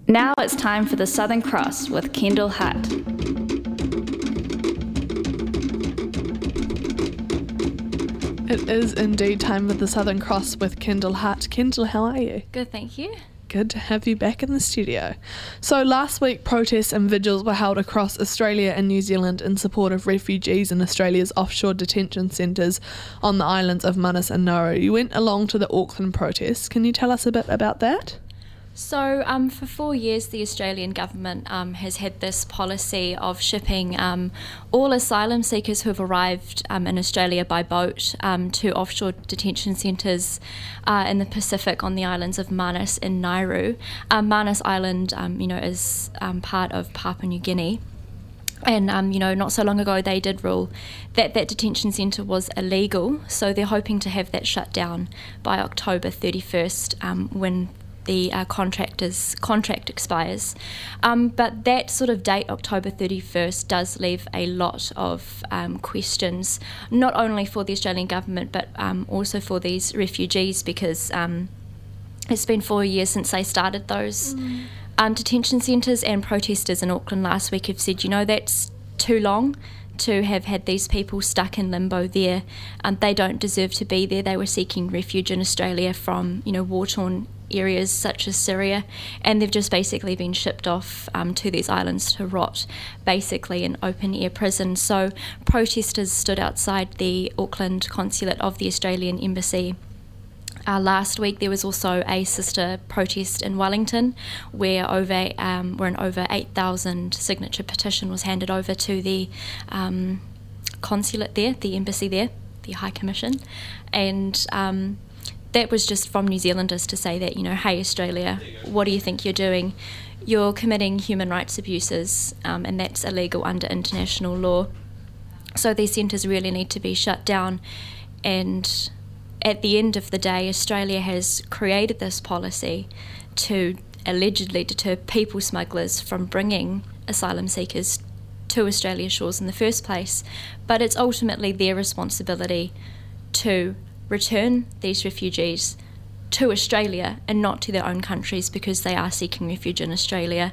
Now it's time for the Southern Cross with Kendall Hutt. It is indeed time for the Southern Cross with Kendall Hutt. Kendall, how are you? Good, thank you. Good to have you back in the studio. So last week, protests and vigils were held across Australia and New Zealand in support of refugees in Australia's offshore detention centres on the islands of Manus and Nauru. You went along to the Auckland protests. Can you tell us a bit about that? So for 4 years, the Australian government has had this policy of shipping all asylum seekers who have arrived in Australia by boat to offshore detention centres in the Pacific on the islands of Manus and Nauru. Manus Island, is part of Papua New Guinea. And, not so long ago they did rule that that detention centre was illegal, so they're hoping to have that shut down by October 31st when the contract expires. But that sort of date, October 31st, does leave a lot of questions, not only for the Australian government, but also for these refugees, because it's been 4 years since they started those detention centres, and protesters in Auckland last week have said, that's too long to have had these people stuck in limbo there. They don't deserve to be there. They were seeking refuge in Australia from, war-torn areas such as Syria, and they've just basically been shipped off to these islands to rot, basically in open-air prison. So protesters stood outside the Auckland consulate of the Australian Embassy. Last week there was also a sister protest in Wellington where an over 8,000 signature petition was handed over to the consulate there, the embassy there, the High Commission, and that was just from New Zealanders to say that, hey Australia, what do you think you're doing? You're committing human rights abuses, and that's illegal under international law. So these centres really need to be shut down. And at the end of the day, Australia has created this policy to allegedly deter people smugglers from bringing asylum seekers to Australia's shores in the first place. But it's ultimately their responsibility to return these refugees to Australia and not to their own countries, because they are seeking refuge in Australia.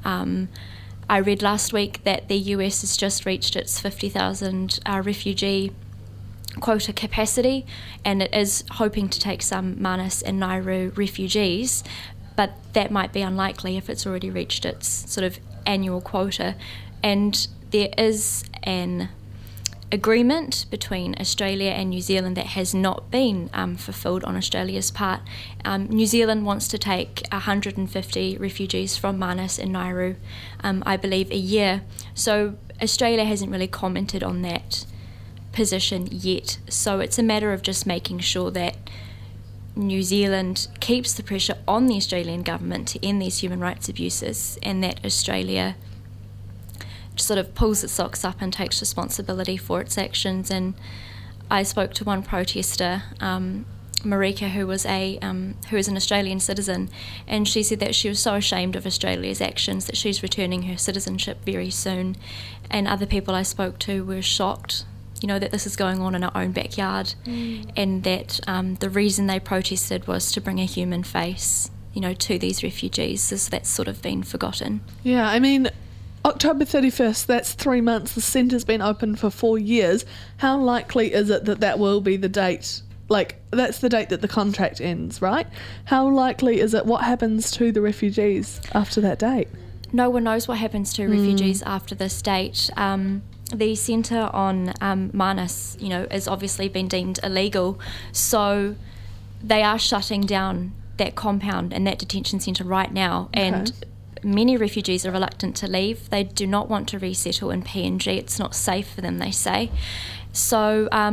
I read last week that the US has just reached its 50,000 refugee quota capacity, and it is hoping to take some Manus and Nauru refugees, but that might be unlikely if it's already reached its sort of annual quota. And there is an agreement between Australia and New Zealand that has not been fulfilled on Australia's part. New Zealand wants to take 150 refugees from Manus and Nauru, I believe, a year. So Australia hasn't really commented on that position yet. So it's a matter of just making sure that New Zealand keeps the pressure on the Australian government to end these human rights abuses, and that Australia sort of pulls its socks up and takes responsibility for its actions. And I spoke to one protester, Marika, who is an Australian citizen, and she said that she was so ashamed of Australia's actions that she's returning her citizenship very soon. And other people I spoke to were shocked, that this is going on in our own backyard, and that the reason they protested was to bring a human face, to these refugees. That's sort of been forgotten. Yeah, I mean, October 31st, that's 3 months. The centre's been open for 4 years. How likely is it that will be the date? Like, that's the date that the contract ends, right? How likely is it? What happens to the refugees after that date? No one knows what happens to refugees after this date. The centre on Manus, has obviously been deemed illegal, so they are shutting down that compound and that detention centre right now. Okay. And many refugees are reluctant to leave. They do not want to resettle in PNG. It's not safe for them, they say. So how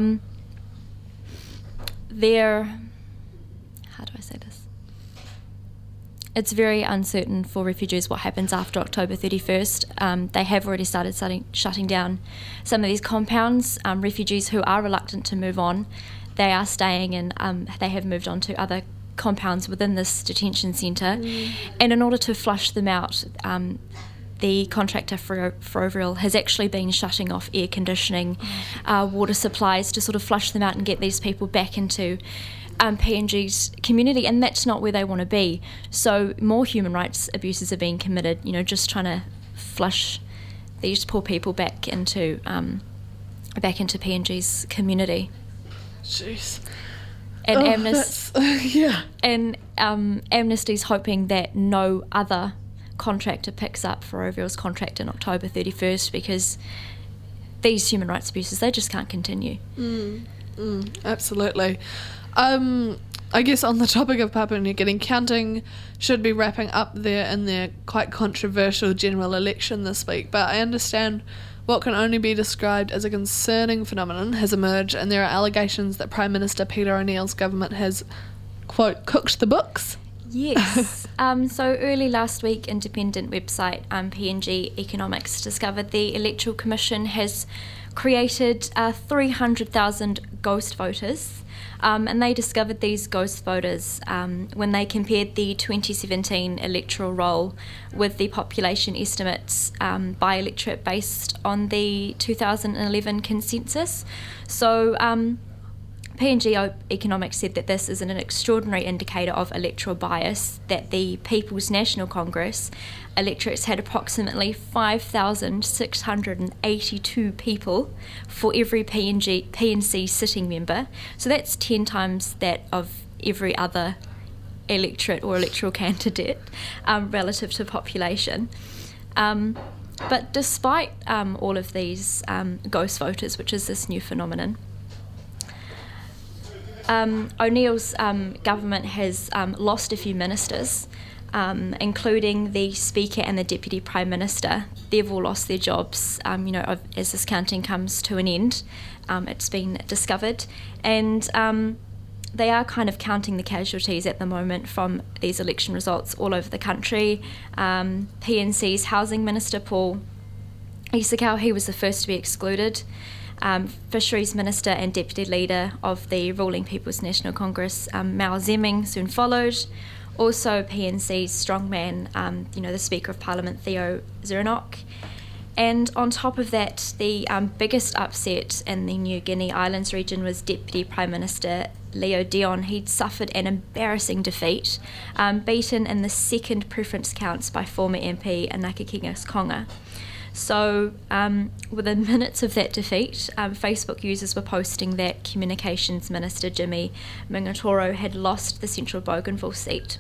do I say this? It's very uncertain for refugees what happens after October 31st. They have already started shutting down some of these compounds. Refugees who are reluctant to move on, they are staying, and they have moved on to other compounds within this detention centre. And in order to flush them out, the contractor Ferrovial has actually been shutting off air conditioning, water supplies to sort of flush them out and get these people back into PNG's community, and that's not where they want to be. So more human rights abuses are being committed, just trying to flush these poor people back into PNG's community. Jeez. And Amnesty's hoping that no other contractor picks up Ferrovial's contract in October 31st, because these human rights abuses, they just can't continue. Absolutely. I guess on the topic of Papua New Guinea, counting should be wrapping up there in their quite controversial general election this week, but I understand what can only be described as a concerning phenomenon has emerged, and there are allegations that Prime Minister Peter O'Neill's government has, quote, cooked the books. Yes. So early last week, independent website PNG Economics discovered the Electoral Commission has created 300,000 ghost voters, and they discovered these ghost voters when they compared the 2017 electoral roll with the population estimates by electorate based on the 2011 consensus. So PNG Economics said that this is an extraordinary indicator of electoral bias, that the People's National Congress electorates had approximately 5,682 people for every PNC sitting member. So that's 10 times that of every other electorate or electoral candidate relative to population. But despite all of these ghost voters, which is this new phenomenon, O'Neill's government has lost a few ministers, including the Speaker and the Deputy Prime Minister. They've all lost their jobs, as this counting comes to an end. It's been discovered. And they are kind of counting the casualties at the moment from these election results all over the country. PNC's Housing Minister, Paul Isakau, he was the first to be excluded. Fisheries Minister and Deputy Leader of the ruling People's National Congress, Mao Zedong, soon followed. Also PNC's strongman, the Speaker of Parliament, Theo Zernock. And on top of that, the biggest upset in the New Guinea Islands region was Deputy Prime Minister Leo Dion. He'd suffered an embarrassing defeat, beaten in the second preference counts by former MP Anaka Kingas Konga. So within minutes of that defeat, Facebook users were posting that Communications Minister Jimmy Mingatoro had lost the Central Bougainville seat.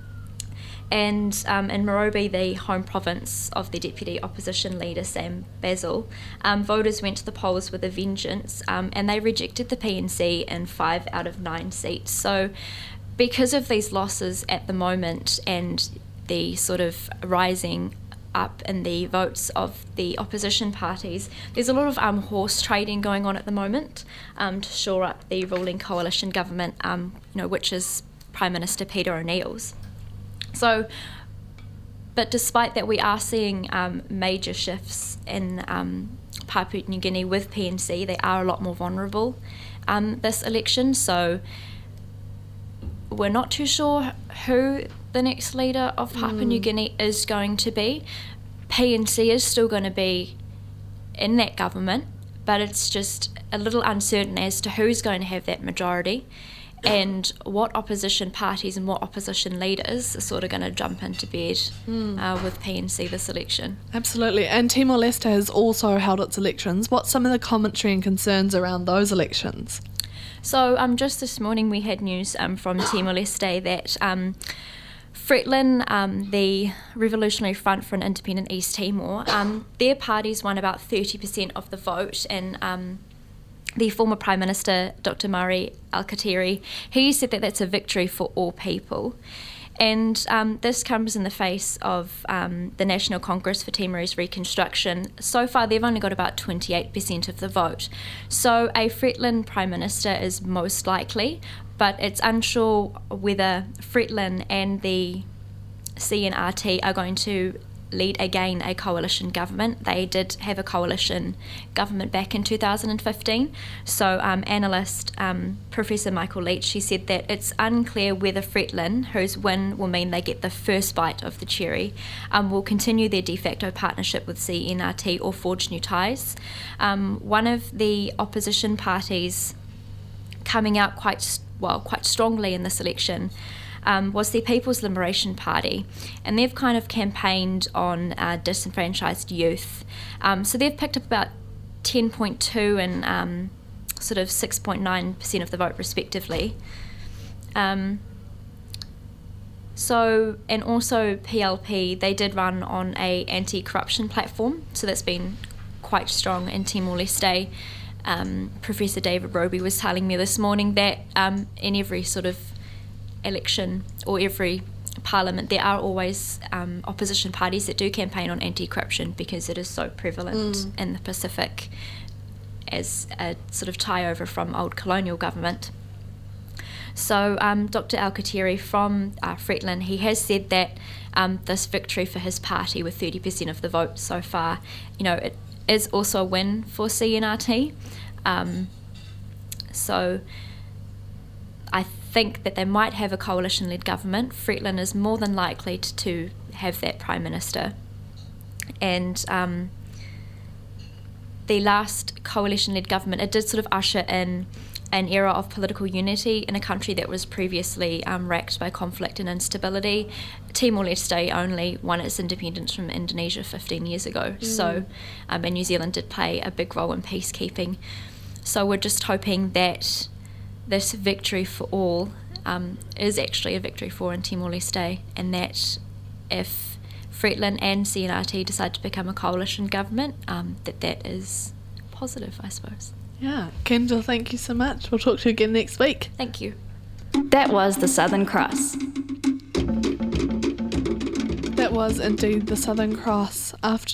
And in Morobe, the home province of the Deputy Opposition Leader Sam Basil, voters went to the polls with a vengeance, and they rejected the PNC in 5 out of 9 seats. So because of these losses at the moment and the sort of rising up in the votes of the opposition parties, there's a lot of horse trading going on at the moment to shore up the ruling coalition government, which is Prime Minister Peter O'Neill's. So, but despite that, we are seeing major shifts in Papua New Guinea with PNC. They are a lot more vulnerable this election, so we're not too sure who the next leader of Papua New Guinea is going to be. PNC is still going to be in that government, but it's just a little uncertain as to who's going to have that majority and what opposition parties and what opposition leaders are sort of going to jump into bed with PNC this election. Absolutely. And Timor-Leste has also held its elections. What's some of the commentary and concerns around those elections? So just this morning we had news from Timor-Leste that Fretlin, the Revolutionary Front for an Independent East Timor, their parties won about 30% of the vote, and the former Prime Minister, Dr. Mari Alkatiri, he said that that's a victory for all people. And this comes in the face of the National Congress for Timorese Reconstruction. So far, they've only got about 28% of the vote. So a Fretlin Prime Minister is most likely, but it's unsure whether Fretlin and the CNRT are going to lead again a coalition government. They did have a coalition government back in 2015. So analyst Professor Michael Leach, he said that it's unclear whether Fretlin, whose win will mean they get the first bite of the cherry, will continue their de facto partnership with CNRT or forge new ties. One of the opposition parties coming out quite quite strongly in this election, was the People's Liberation Party, and they've kind of campaigned on disenfranchised youth. So they've picked up about 10.2 and sort of 6.9% of the vote respectively. So, and also PLP, they did run on a anti-corruption platform, so that's been quite strong in Timor-Leste. Professor David Roby was telling me this morning that in every sort of election or every parliament there are always opposition parties that do campaign on anti-corruption because it is so prevalent in the Pacific as a sort of tie-over from old colonial government. So Dr. Alkatiri from Freeland, he has said that this victory for his party with 30% of the vote so far, it is also a win for CNRT. So I think that they might have a coalition-led government. Freeland is more than likely to have that Prime Minister. And the last coalition-led government, it did sort of usher in an era of political unity in a country that was previously racked by conflict and instability. Timor-Leste only won its independence from Indonesia 15 years ago, so and New Zealand did play a big role in peacekeeping. So we're just hoping that this victory for all is actually a victory for in Timor-Leste, and that if Freeland and CNRT decide to become a coalition government, that is positive, I suppose. Yeah, Kendall, thank you so much. We'll talk to you again next week. Thank you. That was the Southern Cross. That was indeed the Southern Cross. After